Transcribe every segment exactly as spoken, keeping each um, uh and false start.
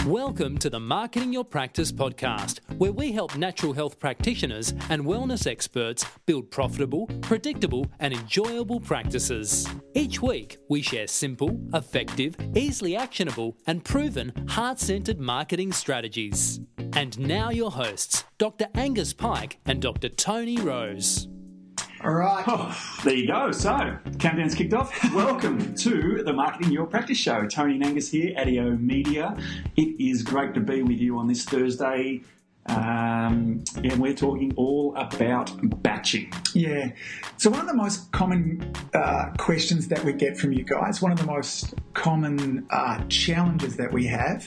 Welcome to the Marketing Your Practice podcast, where we help natural health practitioners and wellness experts build profitable, predictable, and enjoyable practices. Each week, we share simple, effective, easily actionable, and proven heart-centered marketing strategies. And now your hosts, Doctor Angus Pike and Doctor Tony Rose. All right. Oh, there you go. So, countdown's kicked off. Welcome to the Marketing Your Practice show. Tony and Angus here, Addio Media. It is great to be with you on this Thursday. Um, and we're talking all about batching. Yeah. So one of the most common uh, questions that we get from you guys, one of the most common uh, challenges that we have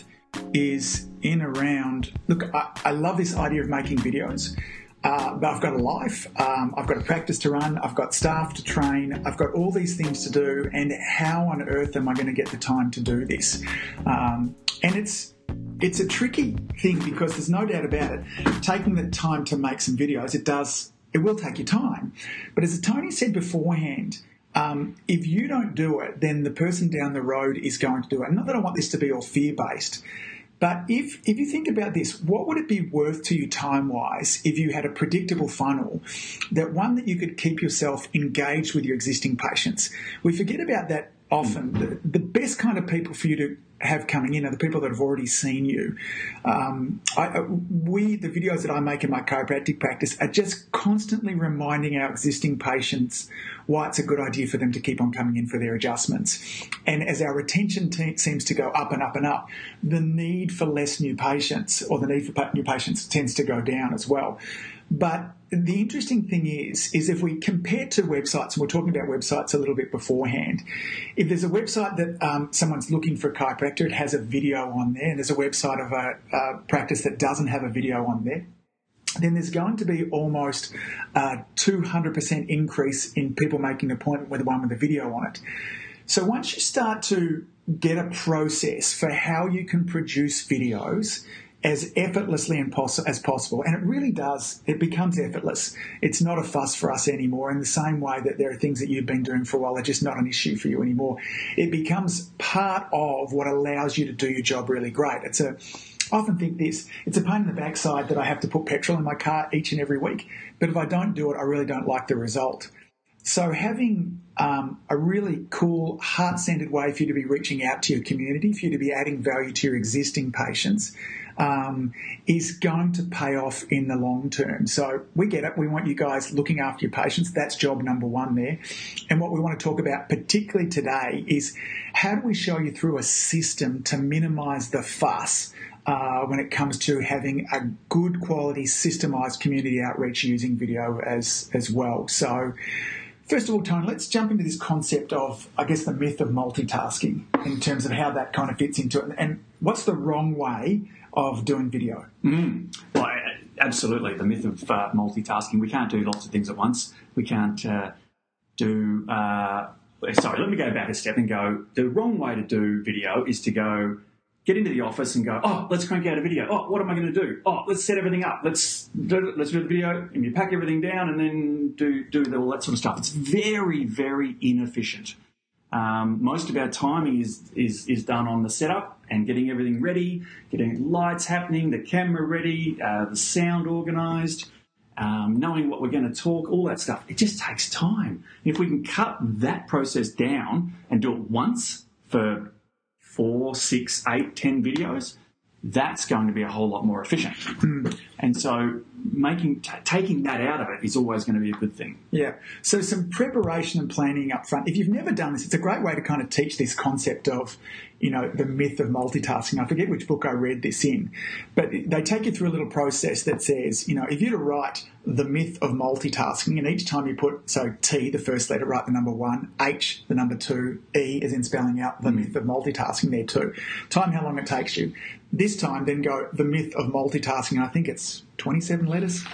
is in around, look, I, I love this idea of making videos. Uh, but I've got a life, um, I've got a practice to run, I've got staff to train, I've got all these things to do, and how on earth am I going to get the time to do this? Um, and it's it's a tricky thing because there's no doubt about it. Taking the time to make some videos, it does, it will take you time. But as Tony said beforehand, um, if you don't do it, then the person down the road is going to do it. Not that I want this to be all fear-based, but if if you think about this, what would it be worth to you time-wise if you had a predictable funnel, that one that you could keep yourself engaged with your existing patients? We forget about that often. The, the best kind of people for you to have coming in are the people that have already seen you. Um, I, we, the videos that I make in my chiropractic practice are just constantly reminding our existing patients why it's a good idea for them to keep on coming in for their adjustments. And as our retention te- seems to go up and up and up, the need for less new patients or the need for pa- new patients tends to go down as well. But the interesting thing is, is if we compare to websites, and we're talking about websites a little bit beforehand, if there's a website that um, someone's looking for a chiropractor, it has a video on there, and there's a website of a, a practice that doesn't have a video on there, then there's going to be almost a two hundred percent increase in people making an appointment with the one with the video on it. So once you start to get a process for how you can produce videos as effortlessly as possible, and it really does, it becomes effortless. It's not a fuss for us anymore, in the same way that there are things that you've been doing for a while that are just not an issue for you anymore. It becomes part of what allows you to do your job really great. It's a, I often think this, it's a pain in the backside that I have to put petrol in my car each and every week, but if I don't do it, I really don't like the result. So having um, a really cool, heart-centered way for you to be reaching out to your community, for you to be adding value to your existing patients, um, is going to pay off in the long term. So we get it. We want you guys looking after your patients. That's job number one there. And what we want to talk about particularly today is how do we show you through a system to minimise the fuss uh, when it comes to having a good quality systemised community outreach using video as, as well. So first of all, Tony, let's jump into this concept of, I guess, the myth of multitasking in terms of how that kind of fits into it. And what's the wrong way of doing video? Mm. Well, absolutely. The myth of uh, multitasking. We can't do lots of things at once. We can't uh, do... Uh, sorry, let me go back a step and go, the wrong way to do video is to go, get into the office and go, oh, let's crank out a video. Oh, what am I going to do? Oh, let's set everything up. Let's do, let's do the video, and you pack everything down and then do, do all that sort of stuff. It's very, very inefficient. Um, most of our timing is, is is done on the setup and getting everything ready, getting lights happening, the camera ready, uh, the sound organised, um, knowing what we're going to talk, all that stuff. It just takes time. If we can cut that process down and do it once for four, six, eight, ten videos, that's going to be a whole lot more efficient. Mm. And so making t- taking that out of it is always going to be a good thing. Yeah. So some preparation and planning up front. If you've never done this, it's a great way to kind of teach this concept of, you know, the myth of multitasking. I forget which book I read this in, but they take you through a little process that says, you know, if you were to write the myth of multitasking, and each time you put, so T, the first letter, write the number one, H, the number two, E, as in spelling out the mm. myth of multitasking there too. Time how long it takes you. This time, then go the myth of multitasking. I think it's twenty-seven letters.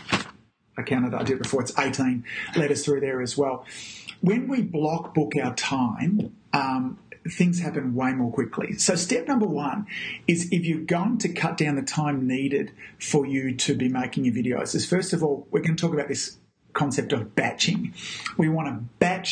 I counted, I did it before. It's eighteen letters through there as well. When we block book our time, um, things happen way more quickly. So step number one is, if you're going to cut down the time needed for you to be making your videos, is first of all, we're going to talk about this concept of batching. We want to batch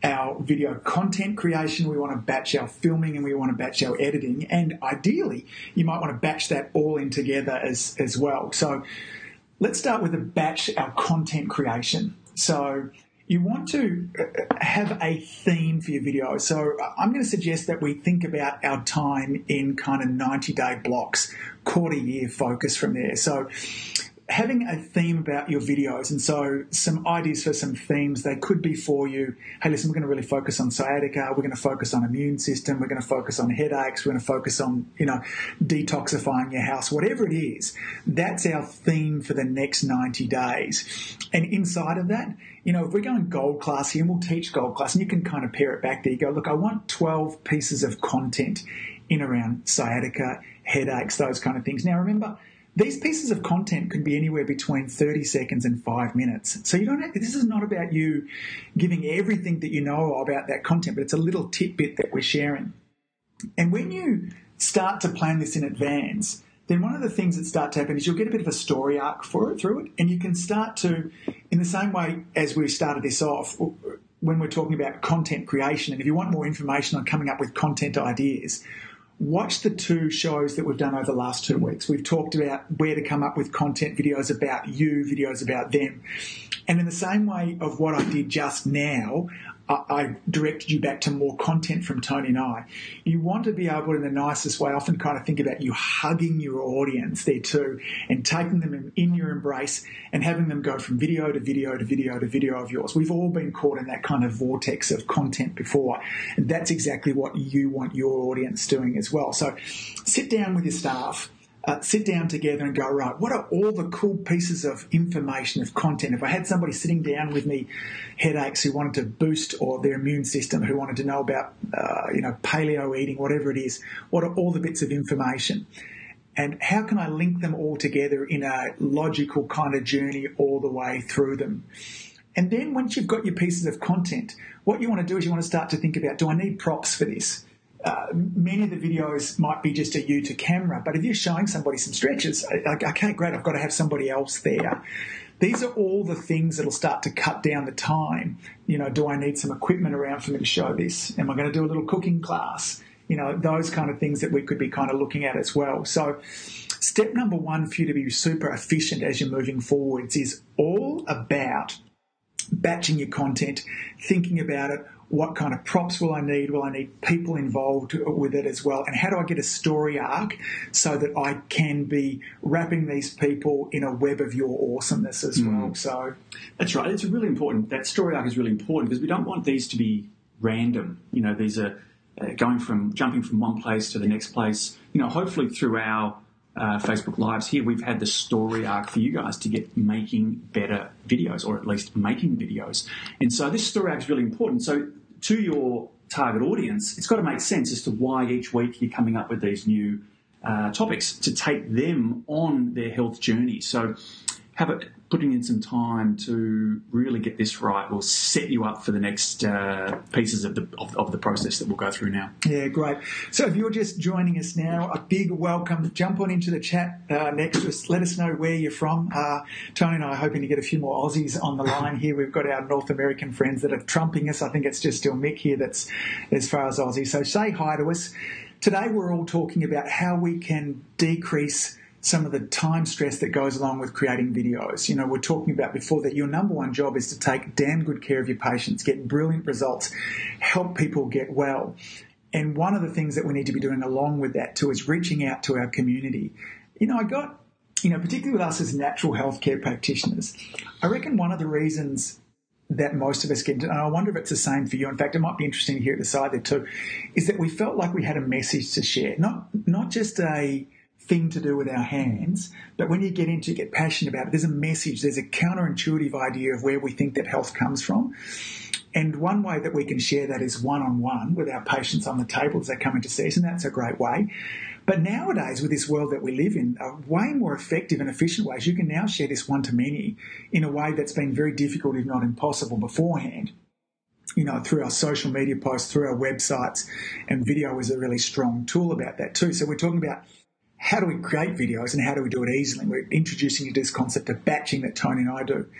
our video content creation, we want to batch our filming, and we want to batch our editing. And ideally, you might want to batch that all in together as, as well. So let's start with a batch our content creation. So you want to have a theme for your video. So I'm going to suggest that we think about our time in kind of ninety-day blocks, quarter year focus from there. So having a theme about your videos, and so some ideas for some themes, they could be for you, hey, listen, we're going to really focus on sciatica, we're going to focus on immune system, we're going to focus on headaches, we're going to focus on, you know, detoxifying your house, whatever it is, that's our theme for the next ninety days. And inside of that, you know, if we're going gold class here, and we'll teach gold class, and you can kind of pare it back there, you go, look, I want twelve pieces of content in around sciatica, headaches, those kind of things. Now, remember, these pieces of content could be anywhere between thirty seconds and five minutes. So you don't have, this is not about you giving everything that you know about that content, but it's a little tidbit that we're sharing. And when you start to plan this in advance, then one of the things that start to happen is you'll get a bit of a story arc for it through it, and you can start to, in the same way as we started this off, when we're talking about content creation, and if you want more information on coming up with content ideas, watch the two shows that we've done over the last two weeks. We've talked about where to come up with content videos about you, videos about them. And in the same way of what I did just now, I directed you back to more content from Tony and I. You want to be able, in the nicest way, I often kind of think about you hugging your audience there too, and taking them in your embrace and having them go from video to video to video to video of yours. We've all been caught in that kind of vortex of content before, and that's exactly what you want your audience doing as well. So sit down with your staff. Uh, sit down together and go, right, what are all the cool pieces of information, of content? If I had somebody sitting down with me, headaches, who wanted to boost or their immune system, who wanted to know about, uh, you know, paleo eating, whatever it is, what are all the bits of information? And how can I link them all together in a logical kind of journey all the way through them? And then once you've got your pieces of content, what you want to do is you want to start to think about, do I need props for this? Uh, many of the videos might be just a you to camera, but if you're showing somebody some stretches, like, okay, great, I've got to have somebody else there. These are all the things that will start to cut down the time. You know, do I need some equipment around for me to show this? Am I going to do a little cooking class? You know, those kind of things that we could be kind of looking at as well. So step number one for you to be super efficient as you're moving forwards is all about batching your content, thinking about it. What kind of props will I need? Will I need people involved with it as well? And how do I get a story arc so that I can be wrapping these people in a web of your awesomeness as mm. well? So that's right. It's really important. That story arc is really important because we don't want these to be random. You know, these are uh, going from jumping from one place to the next place. You know, hopefully through our uh, Facebook Lives here, we've had the story arc for you guys to get making better videos, or at least making videos. And so this story arc is really important. So to your target audience, it's got to make sense as to why each week you're coming up with these new uh, topics to take them on their health journey. So have it, putting in some time to really get this right will set you up for the next uh, pieces of the of, of the process that we'll go through now. Yeah, great. So if you're just joining us now, a big welcome. Jump on into the chat uh, next to us. Let us know where you're from. Uh, Tony and I are hoping to get a few more Aussies on the line here. We've got our North American friends that are trumping us. I think it's just still Mick here that's as far as Aussie. So say hi to us. Today we're all talking about how we can decrease some of the time stress that goes along with creating videos. You know, we're talking about before that your number one job is to take damn good care of your patients, get brilliant results, help people get well. And one of the things that we need to be doing along with that too is reaching out to our community. You know, I got, you know, particularly with us as natural healthcare practitioners, I reckon one of the reasons that most of us get into, and I wonder if it's the same for you, in fact, it might be interesting to hear at the side there too, is that we felt like we had a message to share, not not just a thing to do with our hands, but when you get into, you get passionate about it, there's a message, there's a counterintuitive idea of where we think that health comes from. And one way that we can share that is one-on-one with our patients on the table as they come into see us, and that's a great way. But nowadays, with this world that we live in, a way more effective and efficient ways, you can now share this one-to-many in a way that's been very difficult, if not impossible, beforehand. You know, through our social media posts, through our websites, and video is a really strong tool about that too. So we're talking about how do we create videos and how do we do it easily? We're introducing you to this concept of batching that Tony and I do.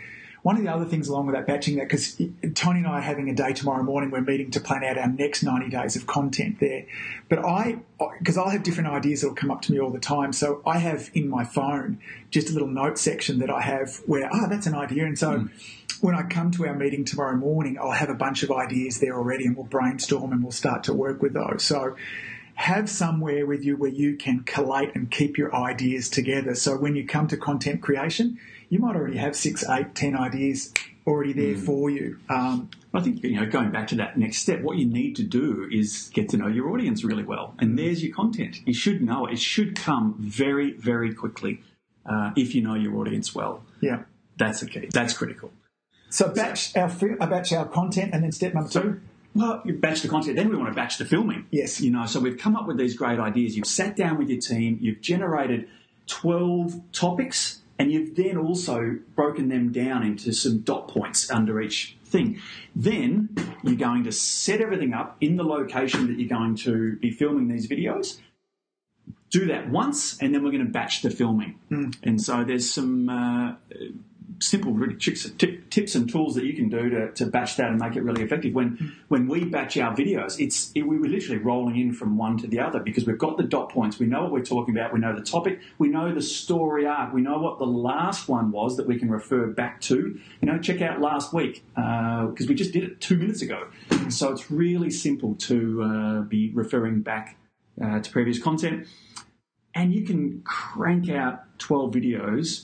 one of the other things along with that batching, that because Tony and I are having a day tomorrow morning, we're meeting to plan out our next ninety days of content there. But I, because I'll have different ideas that will come up to me all the time. So I have in my phone just a little note section that I have where, ah, oh, that's an idea. And so mm. when I come to our meeting tomorrow morning, I'll have a bunch of ideas there already, and we'll brainstorm and we'll start to work with those. So have somewhere with you where you can collate and keep your ideas together. So when you come to content creation, you might already have six, eight, ten ideas already there mm. for you. Um, I think, you know, going back to that next step, what you need to do is get to know your audience really well. And there's your content. You should know it. It should come very, very quickly uh, if you know your audience well. Yeah. That's the key. That's critical. So batch our batch our content, and then step number so, two. Well, you batch the content. Then we want to batch the filming. Yes. You know, so we've come up with these great ideas. You've sat down with your team. You've generated twelve topics, and you've then also broken them down into some dot points under each thing. Then you're going to set everything up in the location that you're going to be filming these videos. Do that once, and then we're going to batch the filming. Mm. And so there's some uh, simple really tricks, tip, tips and tools that you can do to, to batch that and make it really effective. When mm. when we batch our videos, it's it, we were literally rolling in from one to the other because we've got the dot points. We know what we're talking about. We know the topic. We know the story arc. We know what the last one was that we can refer back to. You know, check out last week because uh, we just did it two minutes ago. Mm. So it's really simple to uh, be referring back uh, to previous content. And you can crank out twelve videos.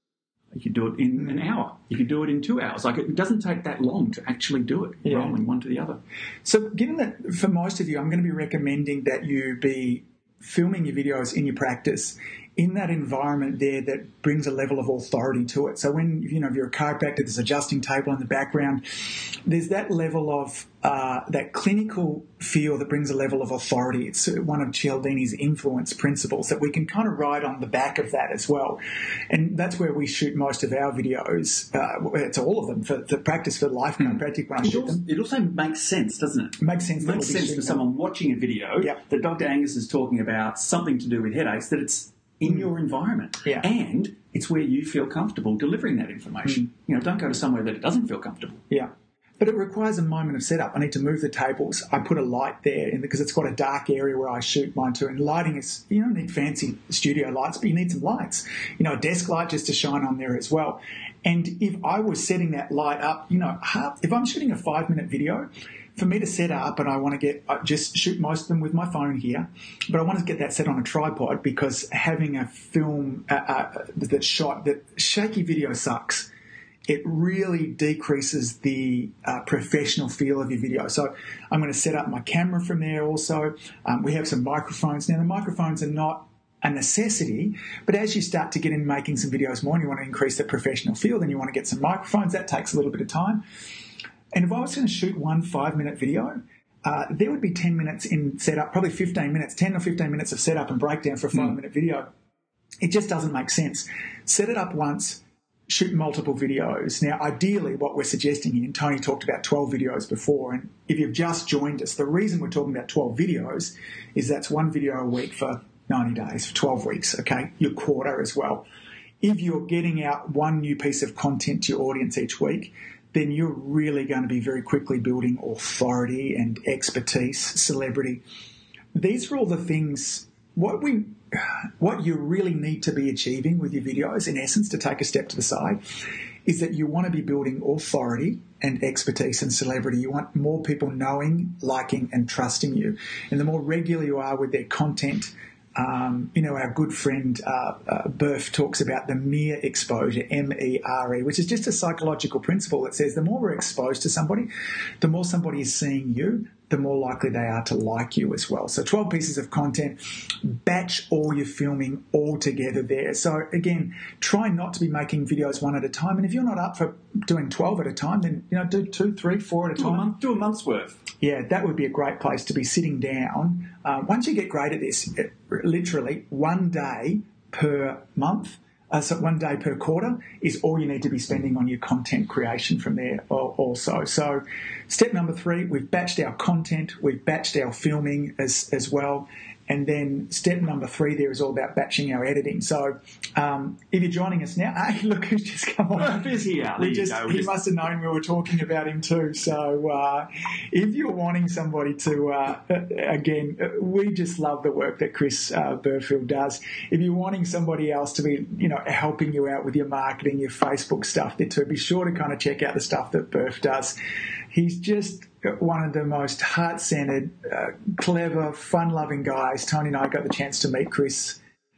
You could do it in an hour. You could do it in two hours. Like, it doesn't take that long to actually do it, yeah. rolling one to the other. So given that for most of you, I'm going to be recommending that you be filming your videos in your practice in that environment there that brings a level of authority to it. So when, you know, if you're a chiropractor, there's an adjusting table in the background. There's that level of, uh, that clinical feel that brings a level of authority. It's one of Cialdini's influence principles that we can kind of ride on the back of that as well. And that's where we shoot most of our videos. Uh, it's all of them for the practice for life chiropractic when I it shoot also, them. It also makes sense, doesn't it? It makes sense. It makes sense for someone watching a video yep. that Doctor Angus is talking about something to do with headaches, that it's in your environment. Yeah. And it's where you feel comfortable delivering that information. Mm. You know, don't go to somewhere that it doesn't feel comfortable. Yeah. But it requires a moment of setup. I need to move the tables. I put a light there in because it's got a dark area where I shoot mine too. And lighting is, you don't need fancy studio lights, but you need some lights. You know, a desk light just to shine on there as well. And if I was setting that light up, you know, half, if I'm shooting a five-minute video, for me to set up, and I want to get, I just shoot most of them with my phone here, but I want to get that set on a tripod because having a film uh, uh, that's shot, that shaky video sucks. It really decreases the uh, professional feel of your video. So I'm going to set up my camera from there also. Um, we have some microphones. Now, the microphones are not a necessity, but as you start to get in making some videos more and you want to increase the professional feel, then you want to get some microphones. That takes a little bit of time. And if I was going to shoot one five-minute video, uh, there would be ten minutes in setup, probably fifteen minutes, ten or fifteen minutes of setup and breakdown for a five-minute mm. video. It just doesn't make sense. Set it up once, shoot multiple videos. Now, ideally, what we're suggesting here, and Tony talked about twelve videos before, and if you've just joined us, the reason we're talking about twelve videos is that's one video a week for ninety days, for twelve weeks, okay? Your quarter as well. If you're getting out one new piece of content to your audience each week, then you're really going to be very quickly building authority and expertise, celebrity. These are all the things, what we, what you really need to be achieving with your videos, in essence, to take a step to the side, is that you want to be building authority and expertise and celebrity. You want more people knowing, liking, and trusting you. And the more regular you are with their content, Um, you know, our good friend uh, uh, Burf talks about the mere exposure, M E R E, which is just a psychological principle that says the more we're exposed to somebody, the more somebody is seeing you, the more likely they are to like you as well. So twelve pieces of content, batch all your filming all together there. So again, try not to be making videos one at a time. And if you're not up for doing twelve at a time, then, you know, do two, three, four at a do time. A month, do a month's worth. Yeah, that would be a great place to be sitting down. Uh, once you get great at this, it, literally one day per month, uh, so one day per quarter is all you need to be spending on your content creation from there also. So step number three, we've batched our content, we've batched our filming as, as well, And then step number three there is all about batching our editing. So um, if you're joining us now, hey, look who's just come on. Who's here? We There just, you go. he We just- must have known we were talking about him too. So uh, if you're wanting somebody to, uh, again, we just love the work that Chris uh, Burfield does. If you're wanting somebody else to be, you know, helping you out with your marketing, your Facebook stuff there too, be sure to kind of check out the stuff that Burf does. He's just one of the most heart-centered, uh, clever, fun-loving guys. Tony and I got the chance to meet Chris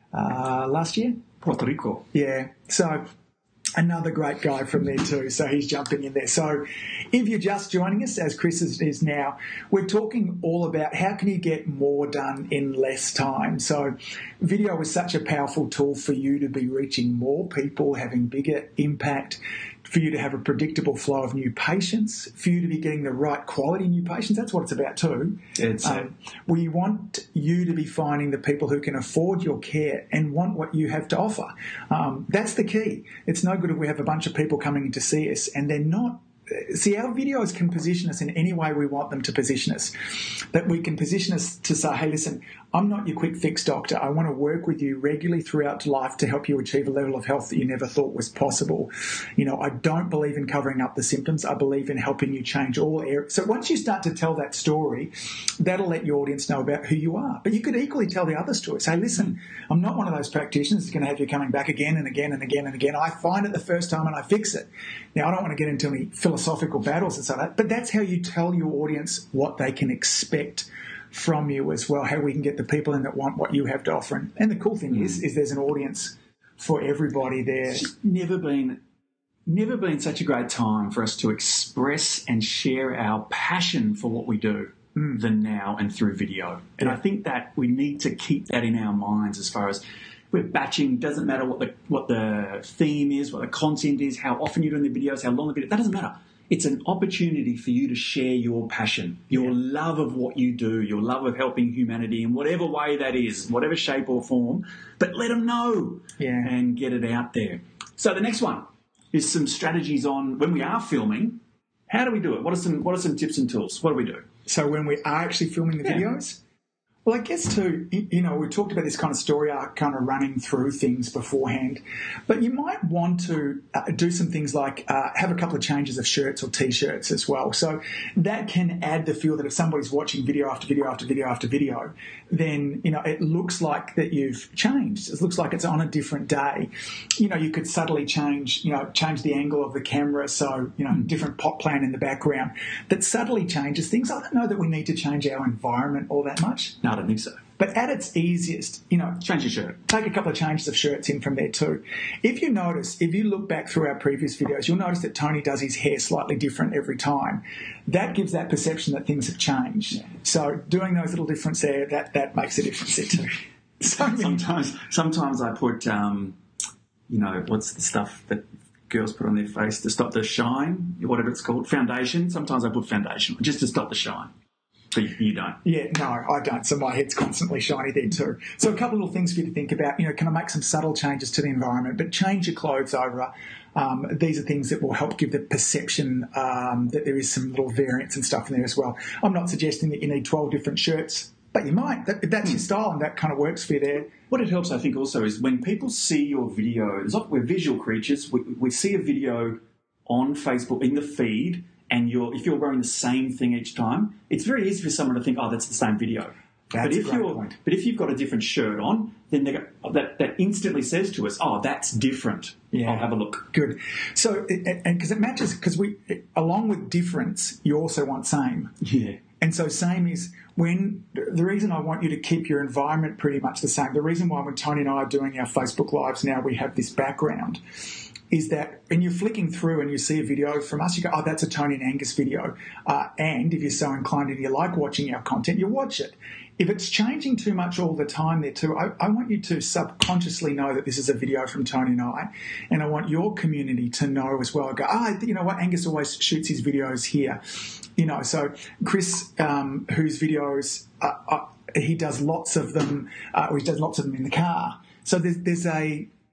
uh, last year. Puerto Rico. Yeah, so another great guy from there too, so he's jumping in there. So if you're just joining us, as Chris is, is now, we're talking all about how can you get more done in less time. So video is such a powerful tool for you to be reaching more people, having bigger impact, for you to have a predictable flow of new patients, for you to be getting the right quality new patients. That's what it's about too. It's Um, we want you to be finding the people who can afford your care and want what you have to offer. Um, that's the key. It's no good if we have a bunch of people coming in to see us and they're not. See, our videos can position us in any way we want them to position us. That we can position us to say, hey, listen, I'm not your quick fix doctor. I want to work with you regularly throughout life to help you achieve a level of health that you never thought was possible. You know, I don't believe in covering up the symptoms. I believe in helping you change all areas. So once you start to tell that story, that'll let your audience know about who you are. But you could equally tell the other story. Say, listen, I'm not one of those practitioners that's going to have you coming back again and again and again and again. I find it the first time and I fix it. Now, I don't want to get into any philosophical battles and so that, but that's how you tell your audience what they can expect from you as well, how we can get the people in that want what you have to offer. And, and the cool thing mm. is, is there's an audience for everybody there. It's never been, never been such a great time for us to express and share our passion for what we do mm. than now and through video. And yeah. I think that we need to keep that in our minds as far as we're batching. Doesn't matter what the what the theme is, what the content is, how often you're doing the videos, how long the video. That doesn't matter. It's an opportunity for you to share your passion, your yeah. love of what you do, your love of helping humanity in whatever way that is, whatever shape or form. But let them know yeah. and get it out there. So the next one is some strategies on when we are filming. How do we do it? What are some What are some tips and tools? What do we do? So when we are actually filming the yeah. videos. Well, I guess too, you know, we talked about this kind of story arc kind of running through things beforehand, but you might want to uh, do some things like uh, have a couple of changes of shirts or T-shirts as well. So that can add the feel that if somebody's watching video after video after video after video, then, you know, it looks like that you've changed. It looks like it's on a different day. You know, you could subtly change, you know, change the angle of the camera. So, you know, different pop plan in the background that subtly changes things. I don't know that we need to change our environment all that much. No, I don't think so. But at its easiest, you know, change your shirt. Take a couple of changes of shirts in from there too. If you notice, if you look back through our previous videos, you'll notice that Tony does his hair slightly different every time. That gives that perception that things have changed. Yeah. So doing those little differences there, that, that makes a difference there too. So sometimes, sometimes I put, um, you know, what's the stuff that girls put on their face to stop the shine, whatever it's called, foundation. Sometimes I put foundation just to stop the shine. But you don't. Yeah, no, I don't. So my head's constantly shiny there too. So a couple of little things for you to think about. You know, can I make some subtle changes to the environment, but change your clothes over? Um, these are things that will help give the perception um, that there is some little variance and stuff in there as well. I'm not suggesting that you need twelve different shirts, but you might. That, if that's your style and that kind of works for you there. What it helps, I think, also is when people see your videos, we're visual creatures. We, we see a video on Facebook in the feed, and you're, if you're wearing the same thing each time, it's very easy for someone to think, oh, that's the same video. That's but if a great you're, point. But if you've got a different shirt on, then they go, that, that instantly says to us, oh, that's different. Yeah. I'll have a look. Good. So, it, and because it matches, because we, it, along with difference, you also want same. Yeah. And so same is when, the reason I want you to keep your environment pretty much the same, the reason why when Tony and I are doing our Facebook Lives now, we have this background, is that when you're flicking through and you see a video from us, you go, oh, that's a Tony and Angus video. Uh, and if you're so inclined and you like watching our content, you watch it. If it's changing too much all the time there too, I, I want you to subconsciously know that this is a video from Tony and I, and I want your community to know as well. I go, ah, oh, you know what, Angus always shoots his videos here. You know, so Chris, um, whose videos, uh, uh, he does lots of them, uh, or he does lots of them in the car. So there's, there's a...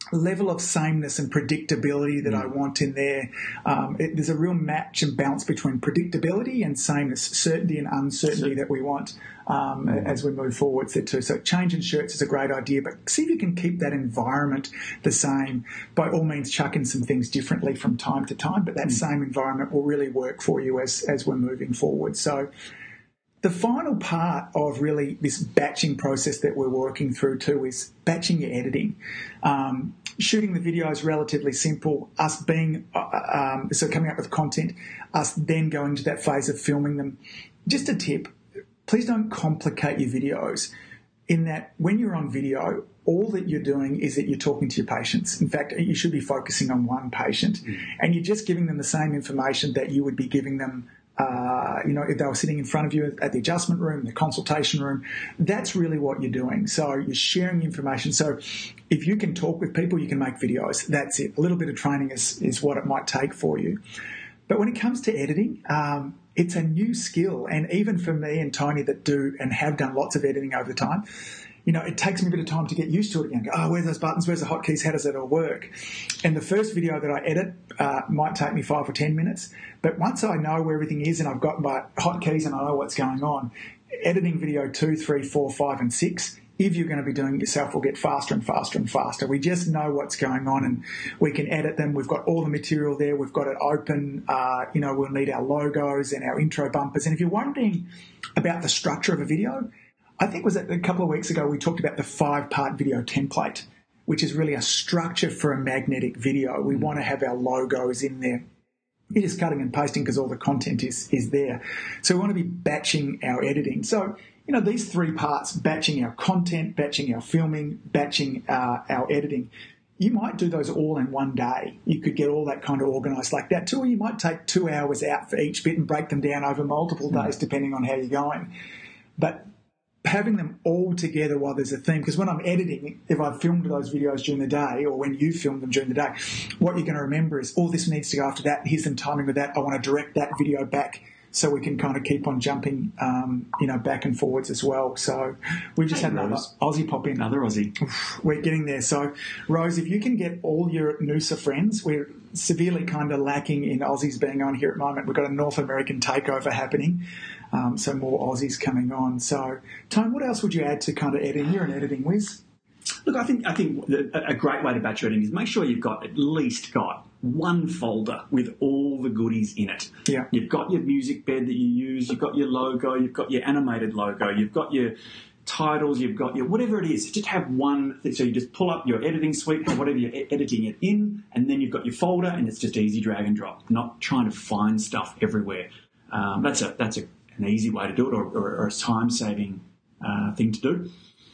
level of sameness and predictability that mm. I want in there. Um, it, there's a real match and balance between predictability and sameness, certainty and uncertainty that we want um, mm. as we move forwards there too. So changing shirts is a great idea, but see if you can keep that environment the same. By all means, chuck in some things differently from time to time, but that mm. same environment will really work for you as, as we're moving forward. So the final part of really this batching process that we're working through too is batching your editing. Um, shooting the video is relatively simple. Us being, uh, um, so coming up with content, us then going to that phase of filming them. Just a tip, please don't complicate your videos in that when you're on video, all that you're doing is that you're talking to your patients. In fact, you should be focusing on one patient mm. and you're just giving them the same information that you would be giving them Uh, you know, if they were sitting in front of you at the adjustment room, the consultation room, that's really what you're doing. So you're sharing information. So if you can talk with people, you can make videos. That's it. A little bit of training is, is what it might take for you. But when it comes to editing, um, it's a new skill. And even for me and Tony that do and have done lots of editing over the time, you know, it takes me a bit of time to get used to it again. Go, oh, where's those buttons? Where's the hotkeys? How does it all work? And the first video that I edit uh, might take me five or ten minutes. But once I know where everything is and I've got my hotkeys and I know what's going on, editing video two, three, four, five, and six, if you're going to be doing it yourself, will get faster and faster and faster. We just know what's going on and we can edit them. We've got all the material there. We've got it open. Uh, you know, we'll need our logos and our intro bumpers. And if you're wondering about the structure of a video, I think it was a couple of weeks ago we talked about the five-part video template, which is really a structure for a magnetic video. We mm. want to have our logos in there. You're just cutting and pasting because all the content is, is there. So we want to be batching our editing. So, you know, these three parts, batching our content, batching our filming, batching uh, our editing, you might do those all in one day. You could get all that kind of organised like that too, or you might take two hours out for each bit and break them down over multiple days mm. depending on how you're going. But having them all together while there's a theme, because when I'm editing, if I've filmed those videos during the day or when you film them during the day, what you're going to remember is, oh, this needs to go after that. Here's some timing with that. I want to direct that video back so we can kind of keep on jumping, um, you know, back and forwards as well. So we've just hey, had another Rose. Aussie pop in. Another Aussie. We're getting there. So, Rose, if you can get all your Noosa friends, we're severely kind of lacking in Aussies being on here at the moment. We've got a North American takeover happening. Um, so more Aussies coming on. So, Tone, what else would you add to kind of editing? You're an editing whiz. Look, I think I think a great way to batch your editing is make sure you've got at least got one folder with all the goodies in it. Yeah. You've got your music bed that you use, you've got your logo, you've got your animated logo, you've got your titles, you've got your whatever it is. Just have one thing. So you just pull up your editing suite, whatever you're editing it in, and then you've got your folder, and it's just easy drag and drop. Not trying to find stuff everywhere. Um, that's a that's a an easy way to do it, or, or, or a time-saving uh, thing to do.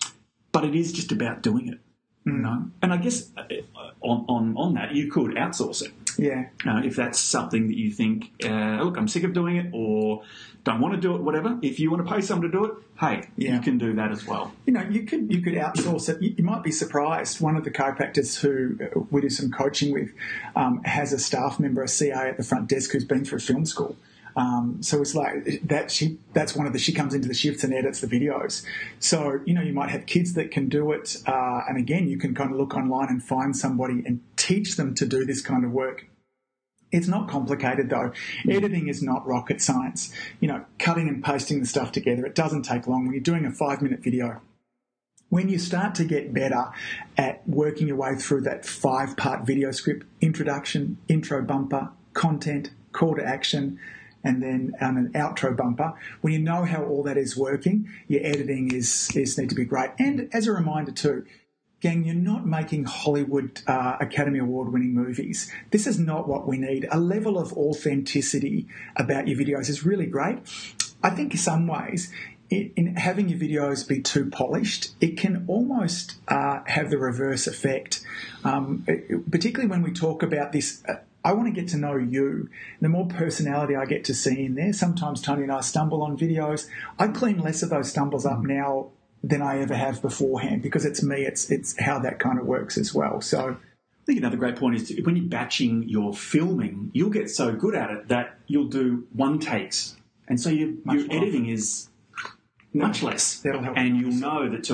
But it is just about doing it, you know. And I guess uh, on, on on that, you could outsource it. Yeah. Uh, if that's something that you think, uh, look, I'm sick of doing it, or don't want to do it, whatever. If you want to pay someone to do it, hey, yeah. you can do that as well. You know, you could you could outsource it. You, you might be surprised. One of the chiropractors who we do some coaching with um, has a staff member, a C A at the front desk, who's been through film school. Um, so it's like that. She that's one of the. She comes into the shifts and edits the videos. So you know you might have kids that can do it, uh, and again you can kind of look online and find somebody and teach them to do this kind of work. It's not complicated though. Mm. Editing is not rocket science. You know, cutting and pasting the stuff together. It doesn't take long when you're doing a five-minute video. When you start to get better at working your way through that five-part video script: introduction, intro bumper, content, call to action, and then um, an outro bumper. When you know how all that is working, your editing is, is need to be great. And as a reminder too, gang, you're not making Hollywood uh, Academy Award winning movies. This is not what we need. A level of authenticity about your videos is really great. I think in some ways, it, in having your videos be too polished, it can almost uh, have the reverse effect, um, it, particularly when we talk about this. Uh, I want to get to know you. The more personality I get to see in there, sometimes Tony and I stumble on videos. I clean less of those stumbles up now than I ever have beforehand because it's me. It's it's how that kind of works as well. So I think another great point is to, when you're batching your filming, you'll get so good at it that you'll do one takes. And so you, your editing is much less. That'll help. And you'll know that to wait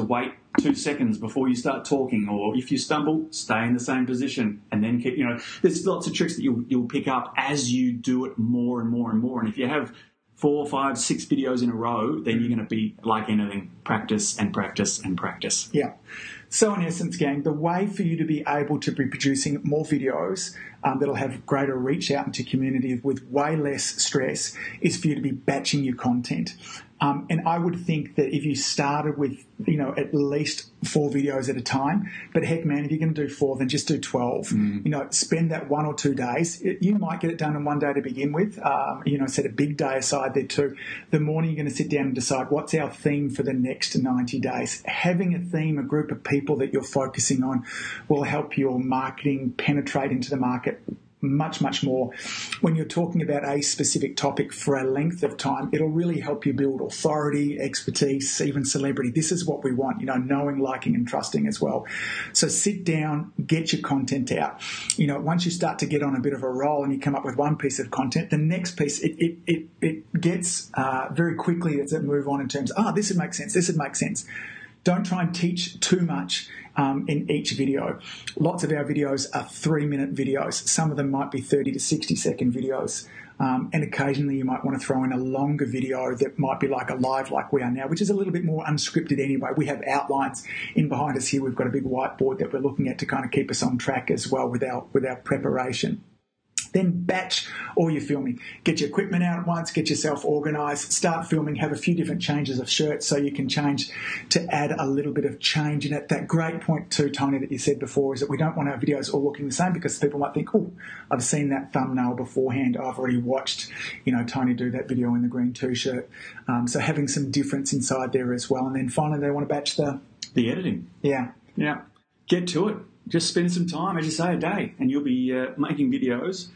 two seconds before you start talking, or if you stumble, stay in the same position and then keep, you know, there's lots of tricks that you'll, you'll pick up as you do it more and more and more. And if you have four, five, six videos in a row, then you're going to be like anything, practice and practice and practice. Yeah. So in essence, gang, the way for you to be able to be producing more videos um, that'll have greater reach out into community with way less stress is for you to be batching your content. Um, and I would think that if you started with, you know, at least four videos at a time, but heck, man, if you're going to do four, then just do twelve. Mm. You know, spend that one or two days. It, you might get it done in one day to begin with. Um, you know, set a big day aside there too. The morning you're going to sit down and decide what's our theme for the next ninety days. Having a theme, a group of people that you're focusing on will help your marketing penetrate into the market much, much more. When you're talking about a specific topic for a length of time, it'll really help you build authority, expertise, even celebrity. This is what we want, you know, knowing, liking and trusting as well. So sit down, get your content out. You know, once you start to get on a bit of a roll and you come up with one piece of content, the next piece, it it it, it gets uh, very quickly as it move on in terms of, ah, oh, this would make sense, this would make sense. Don't try and teach too much um, in each video. Lots of our videos are three-minute videos. Some of them might be thirty to sixty-second videos. Um, and occasionally you might want to throw in a longer video that might be like a live like we are now, which is a little bit more unscripted anyway. We have outlines in behind us here. We've got a big whiteboard that we're looking at to kind of keep us on track as well with our, with our preparation. Then batch all your filming. Get your equipment out at once, get yourself organised, start filming, have a few different changes of shirts so you can change to add a little bit of change in it. That great point too, Tony, that you said before is that we don't want our videos all looking the same because people might think, oh, I've seen that thumbnail beforehand. I've already watched, you know, Tony do that video in the green T-shirt. Um, so having some difference inside there as well. And then finally they want to batch the... The editing. Yeah. Yeah. Get to it. Just spend some time, as you say, a day, and you'll be uh, making videos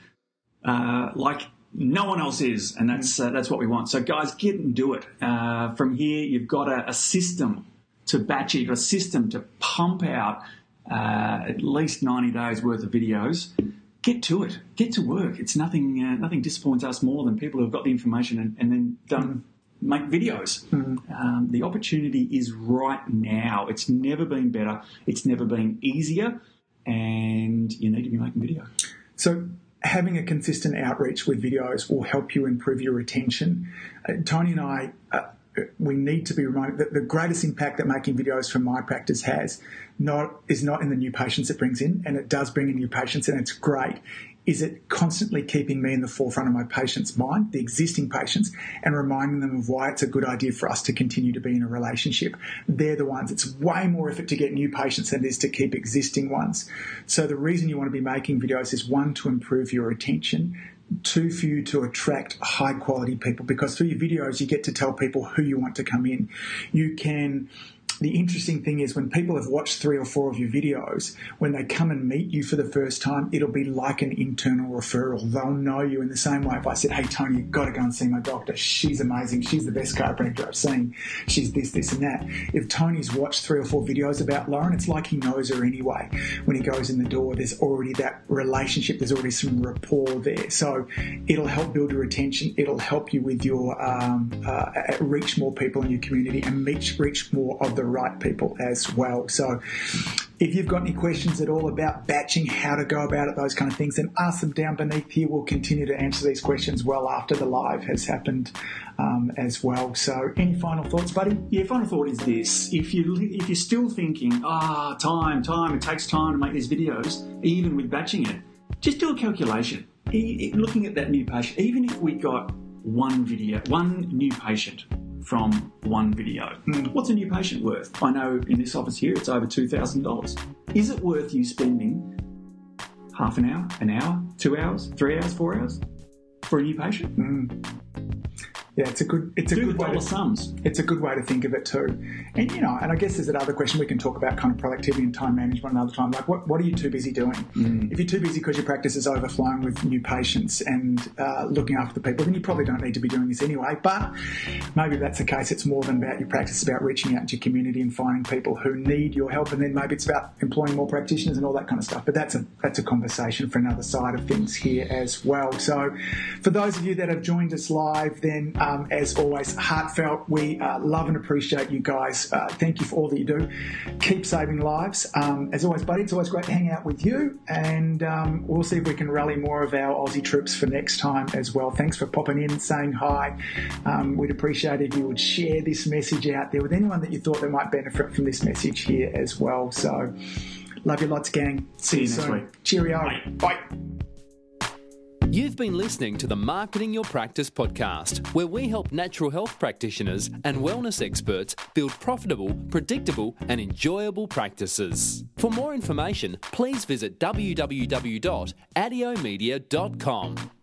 uh, like no one else is, and that's uh, that's what we want. So, guys, get and do it. Uh, from here, you've got a, a system to batch it, you've got a system to pump out uh, at least ninety days worth of videos. Get to it. Get to work. It's nothing. Uh, nothing disappoints us more than people who've got the information and, and then don't make videos. Mm-hmm. Um, the opportunity is right now. It's never been better. It's never been easier, and you need to be making video. So having a consistent outreach with videos will help you improve your retention. Uh, Tony and I, uh, we need to be reminded that the greatest impact that making videos from my practice has not is not in the new patients it brings in, and it does bring in new patients, and it's great. Is it constantly keeping me in the forefront of my patients' mind, the existing patients, and reminding them of why it's a good idea for us to continue to be in a relationship. They're the ones. It's way more effort to get new patients than it is to keep existing ones. So the reason you want to be making videos is, one, to improve your retention, two, for you to attract high quality people, because through your videos you get to tell people who you want to come in. You can... The interesting thing is when people have watched three or four of your videos, when they come and meet you for the first time, it'll be like an internal referral. They'll know you in the same way. If I said, hey, Tony, you've got to go and see my doctor. She's amazing. She's the best chiropractor I've seen. She's this, this and that. If Tony's watched three or four videos about Lauren, it's like he knows her anyway. When he goes in the door, there's already that relationship. There's already some rapport there. So it'll help build your retention. It'll help you with your um, uh, reach more people in your community and reach, reach more of the right people as well. So if you've got any questions at all about batching, how to go about it, those kind of things, then ask them down beneath here. We'll continue to answer these questions well after the live has happened um, as well. So any final thoughts, buddy? Yeah, final thought is this. If, you, if you're still thinking, ah, oh, time, time, it takes time to make these videos, even with batching it, just do a calculation. Looking at that new patient, even if we got one video, one new patient from one video. Mm. What's a new patient worth? I know in this office here it's over two thousand dollars. Is it worth you spending half an hour, an hour, two hours, three hours, four hours for a new patient? Mm. Yeah, it's a good it's a Do good the way dollar to, sums. It's a good way to think of it too. And you know, and I guess there's another question we can talk about, kind of productivity and time management another time. Like what, what are you too busy doing? Mm. If you're too busy because your practice is overflowing with new patients and uh, looking after the people, then you probably don't need to be doing this anyway. But maybe if that's the case, it's more than about your practice. It's about reaching out into your community and finding people who need your help, and then maybe it's about employing more practitioners and all that kind of stuff. But that's a that's a conversation for another side of things here as well. So for those of you that have joined us live, then Um, as always, heartfelt. We uh, love and appreciate you guys. Uh, thank you for all that you do. Keep saving lives. Um, as always, buddy, it's always great to hang out with you, and um, we'll see if we can rally more of our Aussie troops for next time as well. Thanks for popping in, saying hi. Um, we'd appreciate if you would share this message out there with anyone that you thought they might benefit from this message here as well. So, love you lots, gang. See you next week. Cheerio. Bye. Bye. You've been listening to the Marketing Your Practice podcast, where we help natural health practitioners and wellness experts build profitable, predictable, and enjoyable practices. For more information, please visit w w w dot addio media dot com.